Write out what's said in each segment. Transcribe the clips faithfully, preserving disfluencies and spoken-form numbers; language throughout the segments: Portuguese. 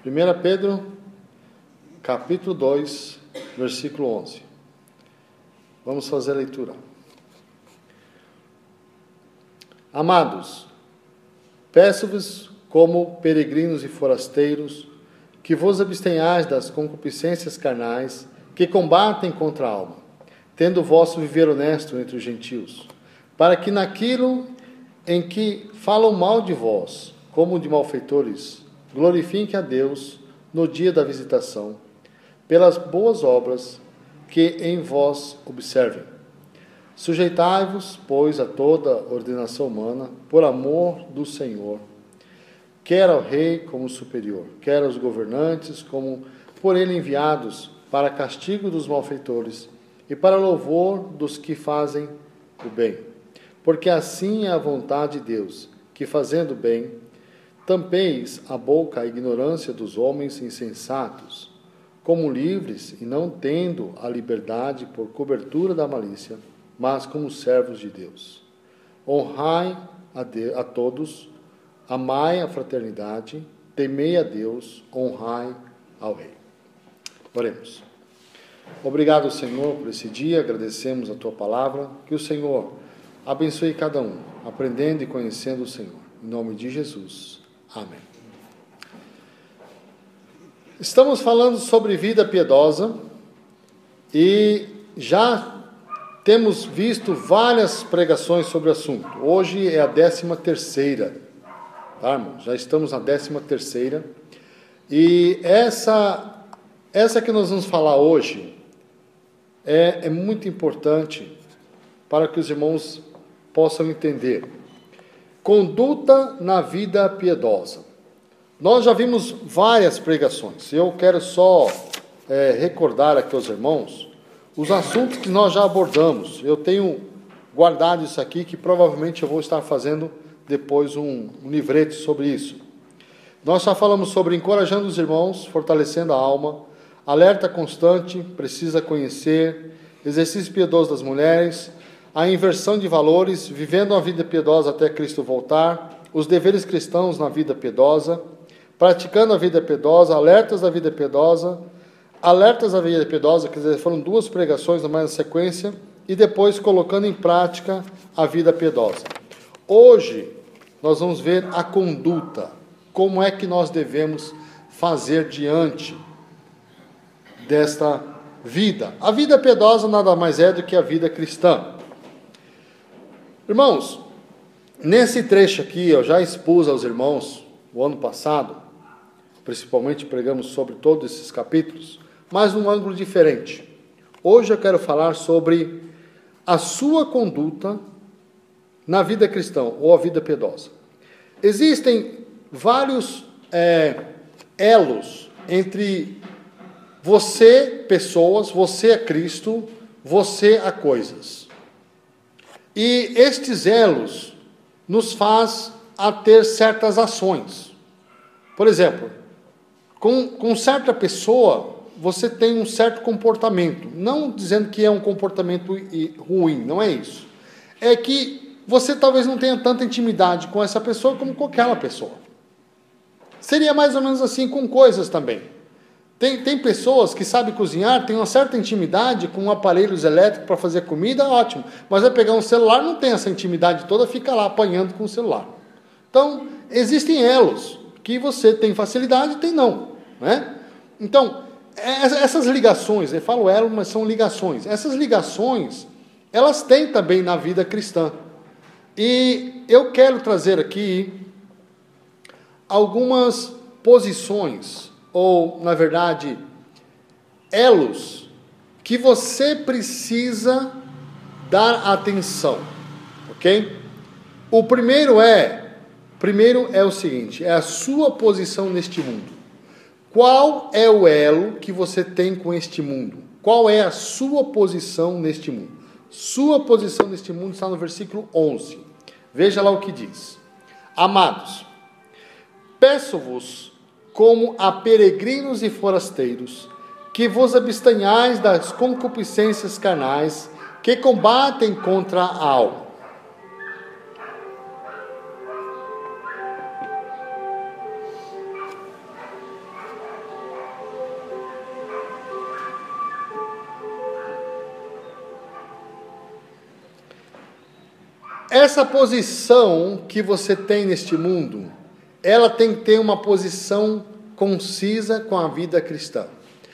primeira Pedro, capítulo dois, versículo onze. Vamos fazer a leitura. Amados, peço-vos, como peregrinos e forasteiros, que vos abstenhais das concupiscências carnais, que combatem contra a alma, tendo o vosso viver honesto entre os gentios, para que naquilo em que falam mal de vós, como de malfeitores, glorifiquem a Deus no dia da visitação, pelas boas obras que em vós observem. Sujeitai-vos, pois, a toda ordenação humana, por amor do Senhor, quer ao rei como superior, quer aos governantes como por ele enviados, para castigo dos malfeitores e para louvor dos que fazem o bem. Porque assim é a vontade de Deus, que fazendo bem, tampeis a boca à ignorância dos homens insensatos, como livres e não tendo a liberdade por cobertura da malícia, mas como servos de Deus. Honrai a, de, a todos, amai a fraternidade, temei a Deus, honrai ao Rei. Oremos. Obrigado, Senhor, por esse dia, agradecemos a Tua palavra, que o Senhor abençoe cada um, aprendendo e conhecendo o Senhor. Em nome de Jesus. Amém. Estamos falando sobre vida piedosa e já temos visto várias pregações sobre o assunto. Hoje é a décima terceira, tá, irmão? Já estamos na décima terceira. E essa, essa que nós vamos falar hoje é, é muito importante para que os irmãos possam entender. Conduta na vida piedosa. Nós já vimos várias pregações. Eu quero só é, recordar aqui aos irmãos os assuntos que nós já abordamos. Eu tenho guardado isso aqui, que provavelmente eu vou estar fazendo depois um, um livrete sobre isso. Nós já falamos sobre encorajando os irmãos, fortalecendo a alma, alerta constante, precisa conhecer, exercício piedoso das mulheres, a inversão de valores, vivendo uma vida piedosa até Cristo voltar, os deveres cristãos na vida piedosa, praticando a vida piedosa, alertas da vida piedosa, alertas da vida piedosa, quer dizer, foram duas pregações na mesma sequência, e depois colocando em prática a vida piedosa. Hoje, nós vamos ver a conduta, como é que nós devemos fazer diante desta vida. A vida piedosa nada mais é do que a vida cristã. Irmãos, nesse trecho aqui, eu já expus aos irmãos, o ano passado, principalmente pregamos sobre todos esses capítulos, mas num ângulo diferente. Hoje eu quero falar sobre a sua conduta na vida cristã, ou a vida piedosa. Existem vários é, elos entre você, pessoas, você a Cristo, você a coisas. E estes elos nos faz a ter certas ações. Por exemplo, com, com certa pessoa, você tem um certo comportamento. Não dizendo que é um comportamento ruim, não é isso. É que você talvez não tenha tanta intimidade com essa pessoa como com aquela pessoa. Seria mais ou menos assim com coisas também. Tem, tem pessoas que sabem cozinhar, têm uma certa intimidade com aparelhos elétricos para fazer comida, ótimo. Mas vai pegar um celular, não tem essa intimidade toda, fica lá apanhando com o celular. Então, existem elos que você tem facilidade e tem não. Né? Então, essas ligações, eu falo elo, mas são ligações. Essas ligações, elas têm também na vida cristã. E eu quero trazer aqui algumas posições, ou, na verdade, elos, que você precisa dar atenção, ok? O primeiro é, primeiro é o seguinte, é a sua posição neste mundo. Qual é o elo que você tem com este mundo? Qual é a sua posição neste mundo? Sua posição neste mundo está no versículo onze. Veja lá o que diz. Amados, peço-vos, como a peregrinos e forasteiros, que vos abstenhais das concupiscências carnais, que combatem contra a alma. essa posição que você tem neste mundo, ela tem que ter uma posição concisa com a vida cristã.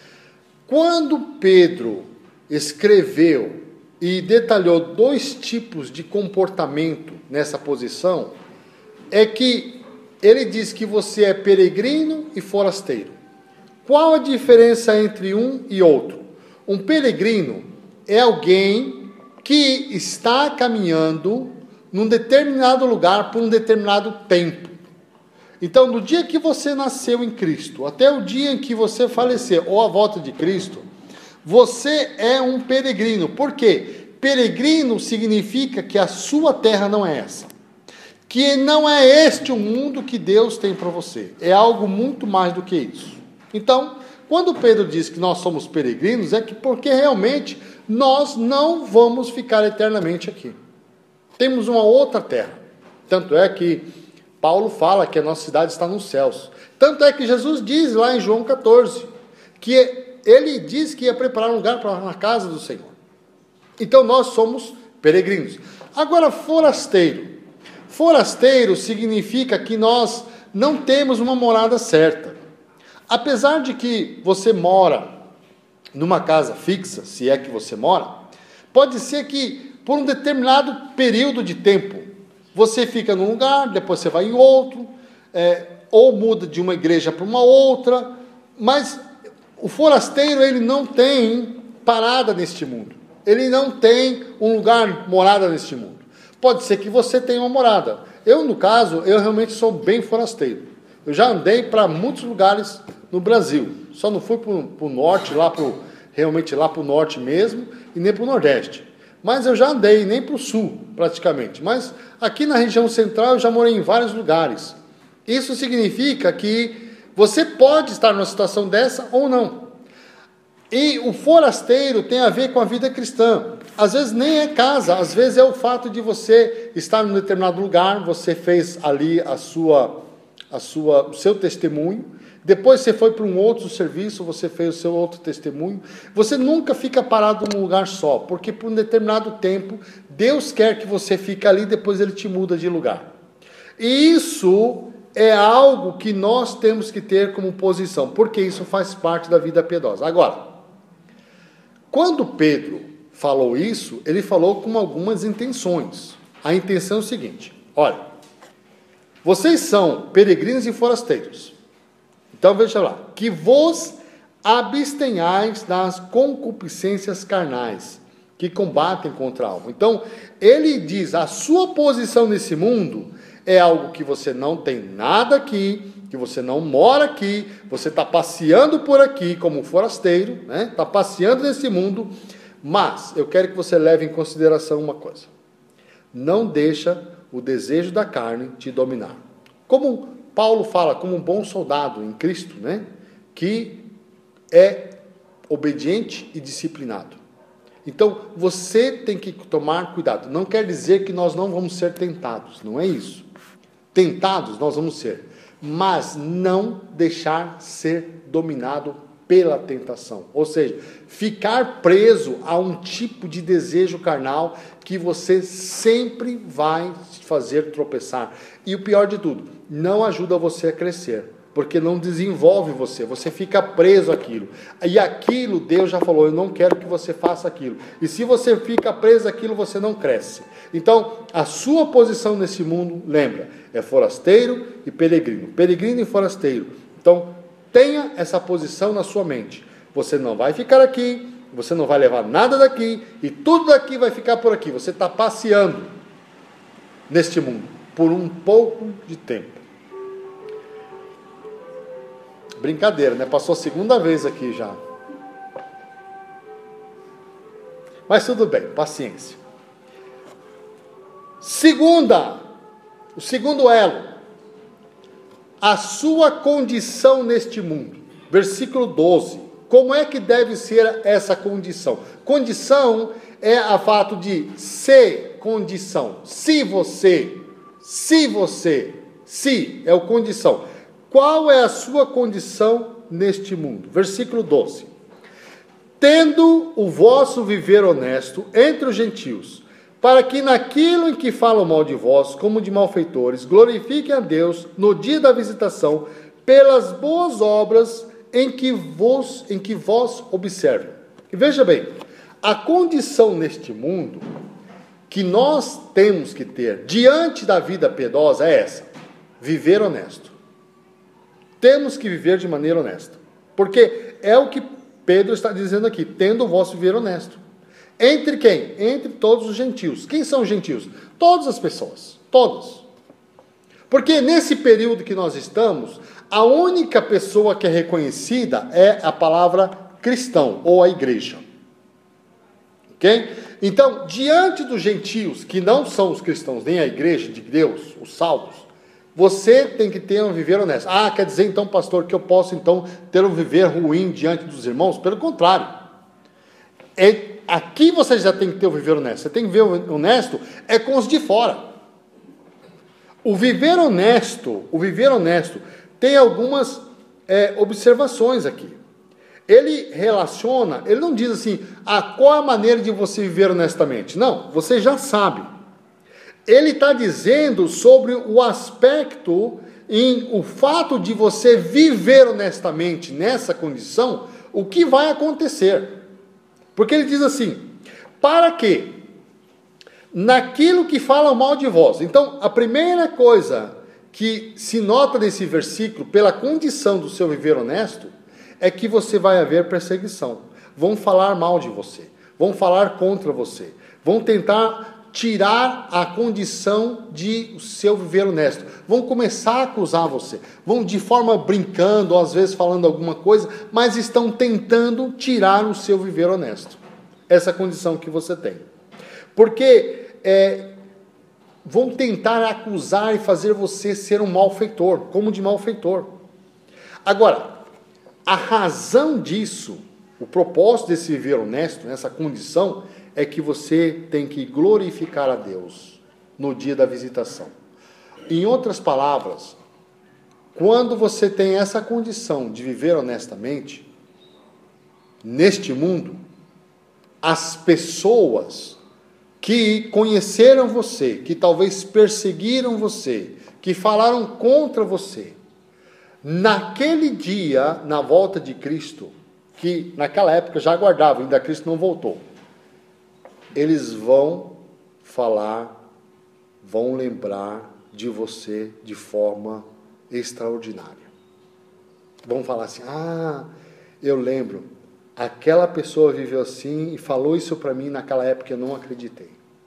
Quando Pedro escreveu e detalhou dois tipos de comportamento nessa posição, é que ele diz que você é peregrino e forasteiro. Qual a diferença entre um e outro? Um peregrino é alguém que está caminhando num determinado lugar por um determinado tempo. Então, do dia que você nasceu em Cristo até o dia em que você falecer ou a volta de Cristo, você é um peregrino. Por quê? Peregrino significa que a sua terra não é essa. Que não é este o mundo que Deus tem para você. É algo muito mais do que isso. Então, quando Pedro diz que nós somos peregrinos, é que porque realmente nós não vamos ficar eternamente aqui. Temos uma outra terra. Tanto é que Paulo fala que a nossa cidade está nos céus. Tanto é que Jesus diz lá em João quatorze, que ele diz que ia preparar um lugar para na casa do Senhor. Então nós somos peregrinos. Agora, forasteiro. Forasteiro significa que nós não temos uma morada certa. Apesar de que você mora numa casa fixa, se é que você mora, pode ser que por um determinado período de tempo, você fica num lugar, depois você vai em outro, é, ou muda de uma igreja para uma outra, mas o forasteiro ele não tem parada neste mundo. Ele não tem um lugar, morada neste mundo. Pode ser que você tenha uma morada. Eu, no caso, eu realmente sou bem forasteiro. Eu já andei para muitos lugares no Brasil. Só não fui para o norte, lá pro, realmente lá para o norte mesmo, e nem para o nordeste. Mas eu já andei, nem para o sul, praticamente. Mas aqui na região central eu já morei em vários lugares. Isso significa que você pode estar numa situação dessa ou não. E o forasteiro tem a ver com a vida cristã. Às vezes nem é casa, às vezes é o fato de você estar num determinado lugar, você fez ali a sua, a sua, o seu testemunho, depois você foi para um outro serviço, você fez o seu outro testemunho. Você nunca fica parado num lugar só, porque por um determinado tempo, Deus quer que você fique ali, depois Ele te muda de lugar. E isso é algo que nós temos que ter como posição, porque isso faz parte da vida piedosa. Agora, quando Pedro falou isso, ele falou com algumas intenções. A intenção é o seguinte: olha, vocês são peregrinos e forasteiros. Então veja lá, que vos abstenhais das concupiscências carnais, que combatem contra a alma. Então, ele diz, a sua posição nesse mundo é algo que você não tem nada aqui, que você não mora aqui, você está passeando por aqui como forasteiro, né? Está passeando nesse mundo, mas eu quero que você leve em consideração uma coisa: não deixa o desejo da carne te dominar. Como Paulo fala, como um bom soldado em Cristo, né? Que é obediente e disciplinado. Então, você tem que tomar cuidado. Não quer dizer que nós não vamos ser tentados, não é isso. Tentados nós vamos ser, mas não deixar ser dominado pela tentação. Ou seja, ficar preso a um tipo de desejo carnal que você sempre vai fazer tropeçar. E o pior de tudo, não ajuda você a crescer, porque não desenvolve você, você fica preso àquilo. E aquilo, Deus já falou, eu não quero que você faça aquilo. E se você fica preso àquilo, você não cresce. Então, a sua posição nesse mundo, lembra, é forasteiro e peregrino. Peregrino e forasteiro. Então, tenha essa posição na sua mente. Você não vai ficar aqui, você não vai levar nada daqui, e tudo daqui vai ficar por aqui. Você está passeando neste mundo por um pouco de tempo. Brincadeira, né? Passou a segunda vez aqui já. Mas tudo bem, paciência. Segunda, o segundo elo, a sua condição neste mundo. Versículo doze. Como é que deve ser essa condição? Condição é a fato de ser condição. Se você, se você, se é o condição. Qual é a sua condição neste mundo? Versículo doze. Tendo o vosso viver honesto entre os gentios, para que naquilo em que falam mal de vós, como de malfeitores, glorifiquem a Deus no dia da visitação, pelas boas obras em que vos, em que vós observem. E veja bem, a condição neste mundo que nós temos que ter diante da vida piedosa é essa: viver honesto. Temos que viver de maneira honesta, porque é o que Pedro está dizendo aqui: tendo o vosso viver honesto. Entre quem? Entre todos os gentios. Quem são os gentios? Todas as pessoas, todas. Porque nesse período que nós estamos, a única pessoa que é reconhecida é a palavra cristão, ou a igreja. Ok? Então, diante dos gentios, que não são os cristãos, nem a igreja de Deus, os salvos, você tem que ter um viver honesto. Ah, quer dizer então, pastor, que eu posso então ter um viver ruim diante dos irmãos? Pelo contrário. É, aqui você já tem que ter um viver honesto. Você tem que viver honesto é com os de fora. O viver honesto, o viver honesto tem algumas é, observações aqui. Ele relaciona, ele não diz assim, ah, qual é a maneira de você viver honestamente? Não, você já sabe. Ele está dizendo sobre o aspecto, em o fato de você viver honestamente nessa condição, o que vai acontecer. Porque ele diz assim, para que naquilo que falam mal de vós. Então, a primeira coisa que se nota nesse versículo, pela condição do seu viver honesto, é que você vai haver perseguição. Vão falar mal de você, vão falar contra você, vão tentar tirar a condição de o seu viver honesto. Vão começar a acusar você. Vão de forma brincando, ou às vezes falando alguma coisa, mas estão tentando tirar o seu viver honesto. Essa condição que você tem. Porque é, vão tentar acusar e fazer você ser um malfeitor, como de malfeitor. Agora, a razão disso, o propósito desse viver honesto, nessa condição, é que você tem que glorificar a Deus no dia da visitação. Em outras palavras, quando você tem essa condição de viver honestamente, neste mundo, as pessoas que conheceram você, que talvez perseguiram você, que falaram contra você, naquele dia, na volta de Cristo, que naquela época já aguardavam, ainda Cristo não voltou, eles vão falar, vão lembrar de você de forma extraordinária. Vão falar assim, ah, eu lembro, aquela pessoa viveu assim e falou isso para mim naquela época, eu não acreditei.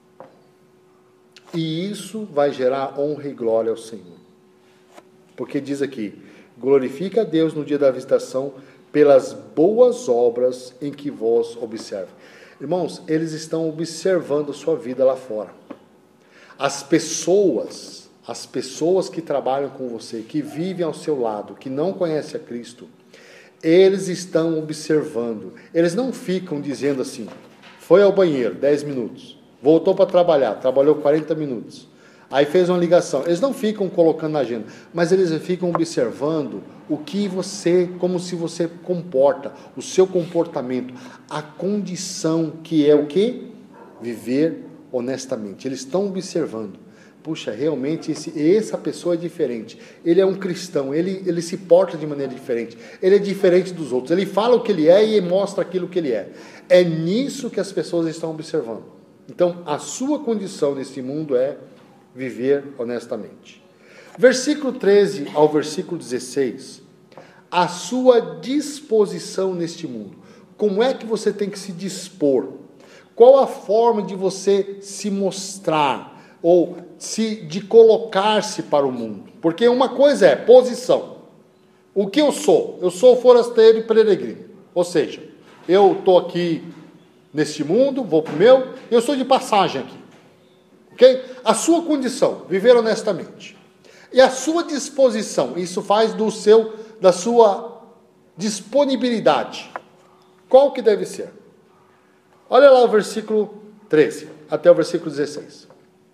E isso vai gerar honra e glória ao Senhor. Porque diz aqui, glorifica a Deus no dia da visitação pelas boas obras em que vós observem. Irmãos, eles estão observando a sua vida lá fora. As pessoas, as pessoas que trabalham com você, que vivem ao seu lado, que não conhecem a Cristo, eles estão observando. Eles não ficam dizendo assim, foi ao banheiro, dez minutos, voltou para trabalhar, trabalhou quarenta minutos, aí fez uma ligação. Eles não ficam colocando na agenda, mas eles ficam observando o que você, como se você comporta, o seu comportamento, a condição que é o quê? Viver honestamente. Eles estão observando. Puxa, realmente esse, essa pessoa é diferente. Ele é um cristão, ele, ele se porta de maneira diferente. Ele é diferente dos outros. Ele fala o que ele é e mostra aquilo que ele é. É nisso que as pessoas estão observando. Então, a sua condição nesse mundo é viver honestamente. Versículo treze ao versículo dezesseis, a sua disposição neste mundo. Como é que você tem que se dispor? Qual a forma de você se mostrar, ou se, de colocar-se para o mundo? Porque uma coisa é posição. O que eu sou? Eu sou forasteiro e peregrino. Ou seja, eu estou aqui neste mundo, vou para o meu, eu sou de passagem aqui. Ok? A sua condição, viver honestamente. E a sua disposição, isso faz do seu, da sua disponibilidade. Qual que deve ser? Olha lá o versículo treze, até o versículo dezesseis.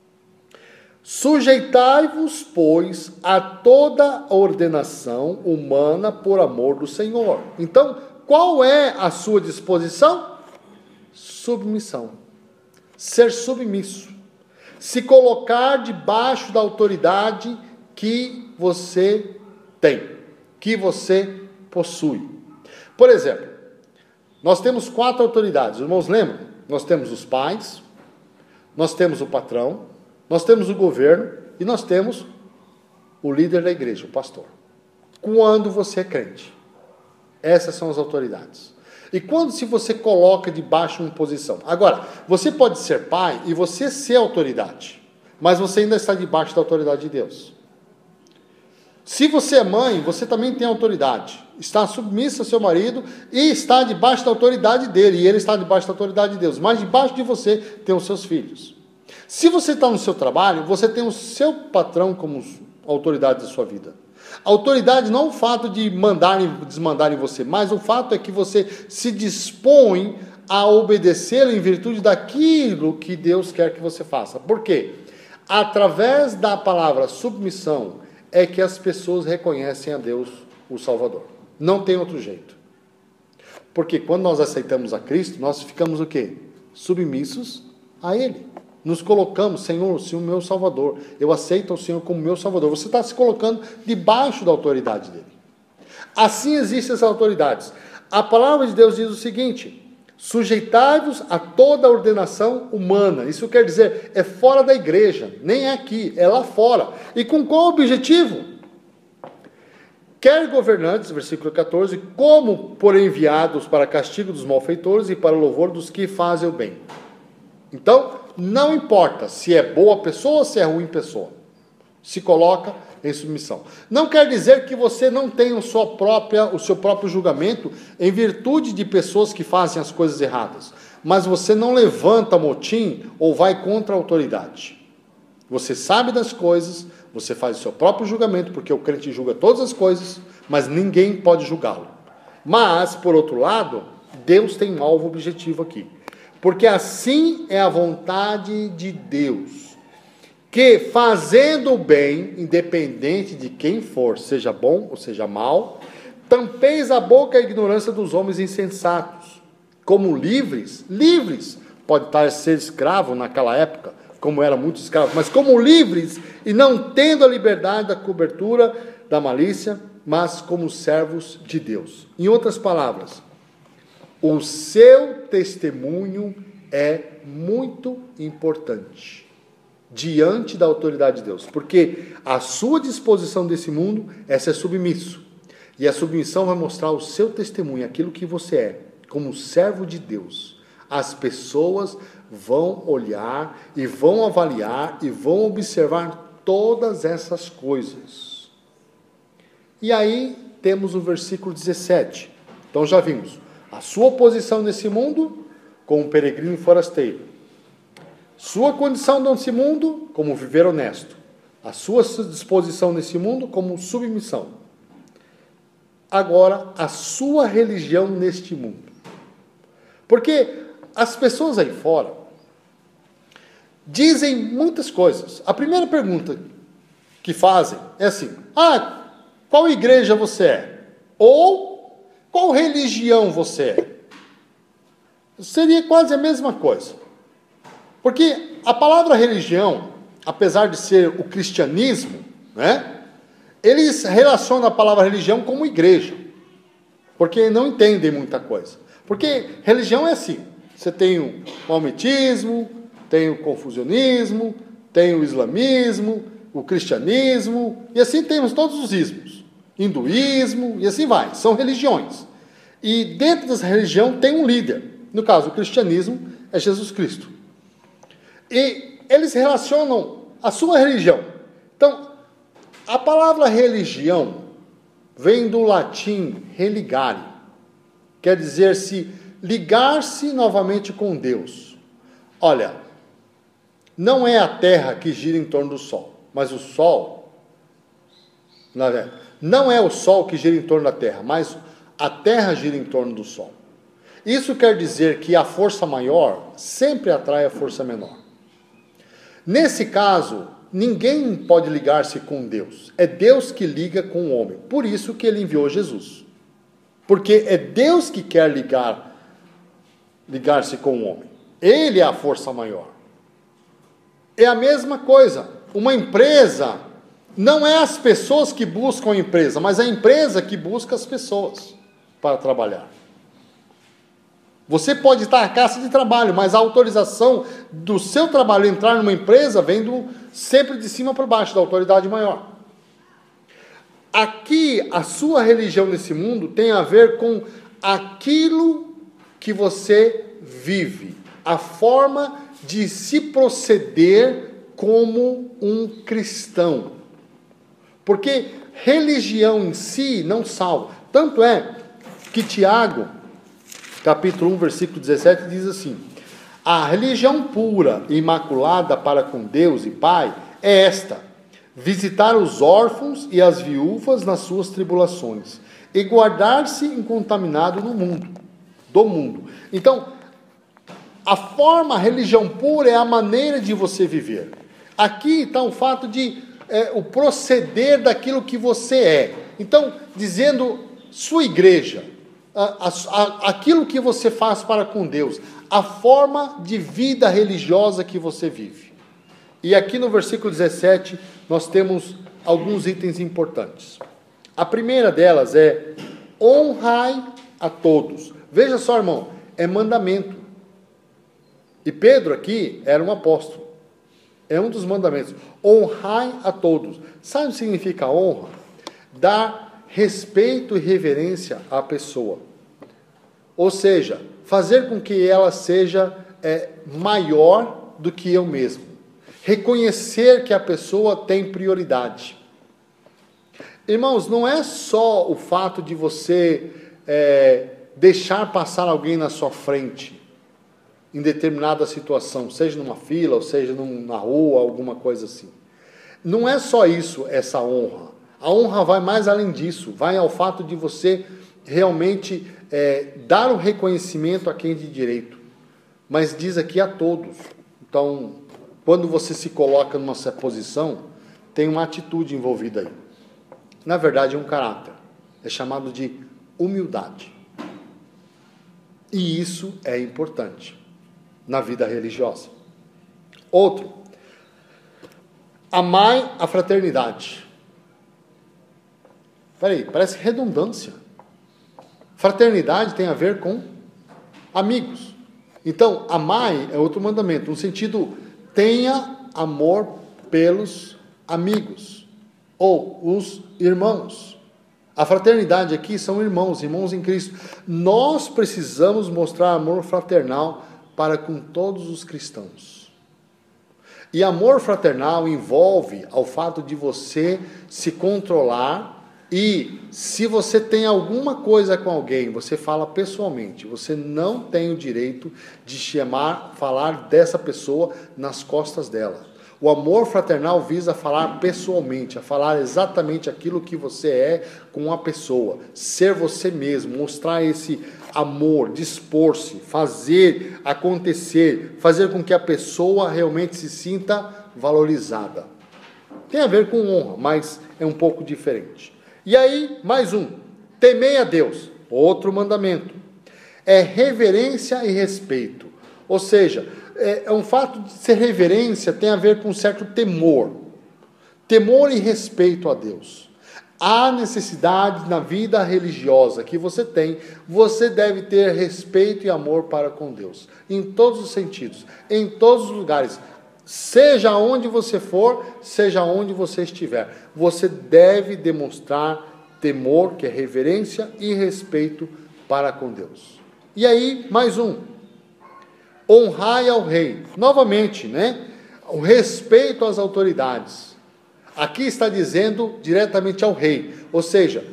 Sujeitai-vos, pois, a toda ordenação humana por amor do Senhor. Então, qual é a sua disposição? Submissão. ser submisso, se colocar debaixo da autoridade que você tem, que você possui. Por exemplo, nós temos quatro autoridades, os irmãos lembram? Nós temos os pais, nós temos o patrão, nós temos o governo e nós temos o líder da igreja, o pastor. Quando você é crente, essas são as autoridades. E quando se você coloca debaixo de uma posição. Agora, você pode ser pai e você ser autoridade, mas você ainda está debaixo da autoridade de Deus. Se você é mãe, você também tem autoridade. Está submissa ao seu marido e está debaixo da autoridade dele, e ele está debaixo da autoridade de Deus. Mas debaixo de você tem os seus filhos. Se você está no seu trabalho, você tem o seu patrão como autoridade da sua vida. Autoridade não é o fato de mandar e desmandar em você, mas o fato é que você se dispõe a obedecê-lo em virtude daquilo que Deus quer que você faça. Por quê? Através da palavra submissão é que as pessoas reconhecem a Deus, o Salvador. Não tem outro jeito. Porque quando nós aceitamos a Cristo, nós ficamos o quê? Submissos a Ele. Nos colocamos, Senhor, o Senhor meu Salvador. Eu aceito o Senhor como meu Salvador. Você está se colocando debaixo da autoridade dele. Assim existem as autoridades. A palavra de Deus diz o seguinte: sujeitai-vos a toda a ordenação humana. Isso quer dizer, é fora da igreja, nem é aqui, é lá fora. E com qual objetivo? Quer governantes, versículo catorze, como por enviados para castigo dos malfeitores e para louvor dos que fazem o bem. Então, não importa se é boa pessoa ou se é ruim pessoa. Se coloca em submissão. Não quer dizer que você não tenha o seu, própria, o seu próprio julgamento em virtude de pessoas que fazem as coisas erradas. Mas você não levanta motim ou vai contra a autoridade. Você sabe das coisas, você faz o seu próprio julgamento, porque o crente julga todas as coisas, mas ninguém pode julgá-lo. Mas, por outro lado, Deus tem um alvo objetivo aqui. Porque assim é a vontade de Deus, que fazendo o bem, independente de quem for, seja bom ou seja mal, tampeis a boca à ignorância dos homens insensatos, como livres, livres, pode estar ser escravo naquela época, como era muito escravo, mas como livres e não tendo a liberdade da cobertura da malícia, mas como servos de Deus. Em outras palavras, o seu testemunho é muito importante diante da autoridade de Deus, porque a sua disposição desse mundo é ser submisso, e a submissão vai mostrar o seu testemunho, aquilo que você é, como servo de Deus. As pessoas vão olhar e vão avaliar e vão observar todas essas coisas. E aí temos o versículo dezessete. Então já vimos a sua posição nesse mundo como peregrino e forasteiro. Sua condição nesse mundo como viver honesto. A sua disposição nesse mundo como submissão. Agora, a sua religião neste mundo. Porque as pessoas aí fora dizem muitas coisas. A primeira pergunta que fazem é assim: ah, qual igreja você é? Ou qual religião você é? Seria quase a mesma coisa. Porque a palavra religião, apesar de ser o cristianismo, né, eles relacionam a palavra religião como igreja. Porque não entendem muita coisa. Porque religião é assim. Você tem o maometismo, tem o confucionismo, tem o islamismo, o cristianismo, e assim temos todos os ismos. Hinduísmo, e assim vai. São religiões. E dentro dessa religião tem um líder. No caso, o cristianismo é Jesus Cristo. E eles relacionam a sua religião. Então, a palavra religião vem do latim religare. Quer dizer se ligar-se novamente com Deus. Olha, não é a terra que gira em torno do sol, mas o sol, não é o sol que gira em torno da terra, mas a terra gira em torno do sol. Isso quer dizer que a força maior sempre atrai a força menor. Nesse caso, ninguém pode ligar-se com Deus. É Deus que liga com o homem. Por isso que ele enviou Jesus. Porque é Deus que quer ligar, ligar-se com o homem. Ele é a força maior. é a mesma coisa. Uma empresa, não é as pessoas que buscam a empresa, mas a empresa que busca as pessoas para trabalhar. Você pode estar à caça de trabalho, mas a autorização do seu trabalho entrar numa empresa vem do, sempre de cima para baixo, da autoridade maior. Aqui, a sua religião nesse mundo tem a ver com aquilo que você vive, a forma de se proceder como um cristão. Porque religião em si não salva. Tanto é que Tiago, capítulo um, versículo dezessete, diz assim: a religião pura e imaculada para com Deus e Pai é esta: visitar os órfãos e as viúvas nas suas tribulações, e guardar-se incontaminado no mundo, do mundo. Então, a forma, a religião pura é a maneira de você viver. Aqui está o fato de, é, o proceder daquilo que você é. Então, dizendo, sua igreja, a, a, aquilo que você faz para com Deus, a forma de vida religiosa que você vive. E aqui no versículo dezessete, nós temos alguns itens importantes. A primeira delas é: honrai a todos. Veja só, irmão, é mandamento. E Pedro aqui era um apóstolo. É um dos mandamentos. Honrai a todos. Sabe o que significa honra? Dar respeito e reverência à pessoa. Ou seja, fazer com que ela seja é, maior do que eu mesmo. Reconhecer que a pessoa tem prioridade. Irmãos, não é só o fato de você é, deixar passar alguém na sua frente, em determinada situação, seja numa fila, ou seja num, na rua, alguma coisa assim. Não é só isso, essa honra. A honra vai mais além disso, vai ao fato de você realmente é, dar o reconhecimento a quem de direito. Mas diz aqui a todos. Então, quando você se coloca numa posição, tem uma atitude envolvida aí. Na verdade, é um caráter. É chamado de humildade. E isso é importante na vida religiosa. Outro, amai a fraternidade. Peraí, parece redundância. Fraternidade tem a ver com amigos. Então, amai é outro mandamento, no sentido, tenha amor pelos amigos, ou os irmãos. A fraternidade aqui são irmãos, irmãos em Cristo. Nós precisamos mostrar amor fraternal para com todos os cristãos. E amor fraternal envolve ao fato de você se controlar e, se você tem alguma coisa com alguém, você fala pessoalmente. Você não tem o direito de chamar, falar dessa pessoa nas costas dela. O amor fraternal visa falar pessoalmente, a falar exatamente aquilo que você é com a pessoa. Ser você mesmo, mostrar esse amor, dispor-se, fazer acontecer, fazer com que a pessoa realmente se sinta valorizada. Tem a ver com honra, mas é um pouco diferente. E aí, mais um, temei a Deus, outro mandamento. É reverência e respeito. Ou seja, é, é um fato de ser reverência, tem a ver com um certo temor. Temor e respeito a Deus. Há necessidade na vida religiosa que você tem, você deve ter respeito e amor para com Deus. Em todos os sentidos, em todos os lugares. Seja onde você for, seja onde você estiver. Você deve demonstrar temor, que é reverência, e respeito para com Deus. E aí, mais um. Honrai ao rei. Novamente, né? O respeito às autoridades. Aqui está dizendo diretamente ao rei. Ou seja,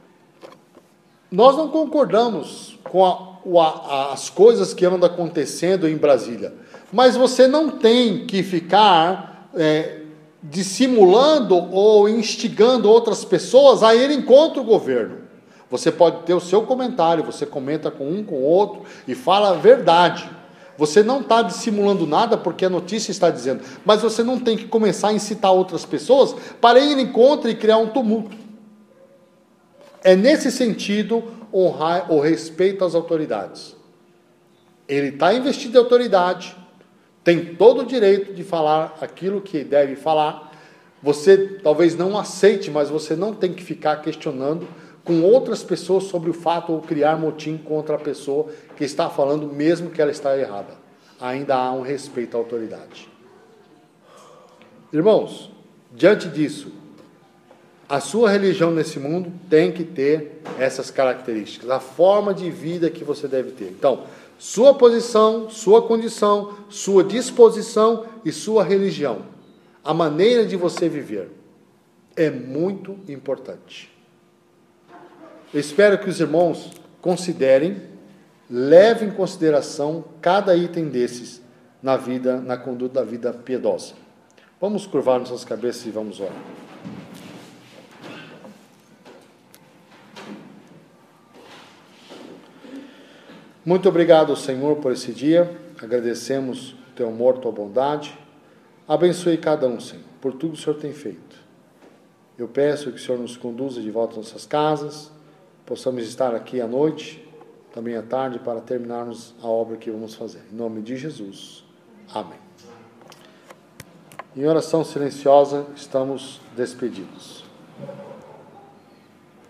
nós não concordamos com a, a, as coisas que andam acontecendo em Brasília. Mas você não tem que ficar é, dissimulando ou instigando outras pessoas a irem contra o governo. Você pode ter o seu comentário, você comenta com um, com o outro e fala a verdade. Você não está dissimulando nada porque a notícia está dizendo, mas você não tem que começar a incitar outras pessoas para irem contra e criar um tumulto. É nesse sentido honrar o respeito às autoridades. Ele está investido em autoridade, tem todo o direito de falar aquilo que deve falar. Você talvez não aceite, mas você não tem que ficar questionando com outras pessoas sobre o fato ou criar motim contra a pessoa que está falando, mesmo que ela está errada. Ainda há um respeito à autoridade. Irmãos, diante disso, a sua religião nesse mundo tem que ter essas características, a forma de vida que você deve ter. Então, sua posição, sua condição, sua disposição e sua religião, a maneira de você viver, é muito importante. Eu espero que os irmãos considerem, levem em consideração cada item desses na vida, na conduta da vida piedosa. Vamos curvar nossas cabeças e vamos orar. Muito obrigado, Senhor, por esse dia. Agradecemos o teu amor, tua bondade. Abençoe cada um, Senhor, por tudo que o Senhor tem feito. Eu peço que o Senhor nos conduza de volta às nossas casas, possamos estar aqui à noite, também à tarde, para terminarmos a obra que vamos fazer. Em nome de Jesus. Amém. Em oração silenciosa, estamos despedidos.